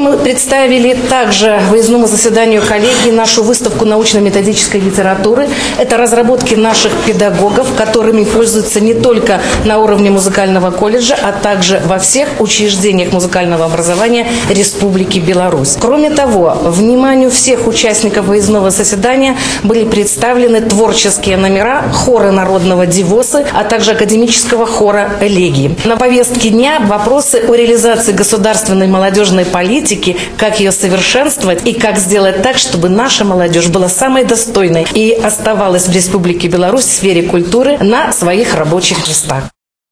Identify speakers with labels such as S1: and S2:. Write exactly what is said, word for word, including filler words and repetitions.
S1: мы представили также выездному заседанию коллегии нашу выставку научно-методической литературы. Это разработки наших педагогов, которыми пользуются не только на уровне музыкального колледжа, а также во всех учреждениях музыкального образования Республики Беларусь. Кроме того, вниманию всех участников выездного заседания были представлены творческие номера хора народного Дивосы, а также академического хора элегии. На повестке дня вопросы о реализации государственной молодежной политики, как ее совершенствовать и как сделать так, чтобы наша молодежь была самой достойной и оставалась в Республике Беларусь в сфере культуры на своих рабочих местах.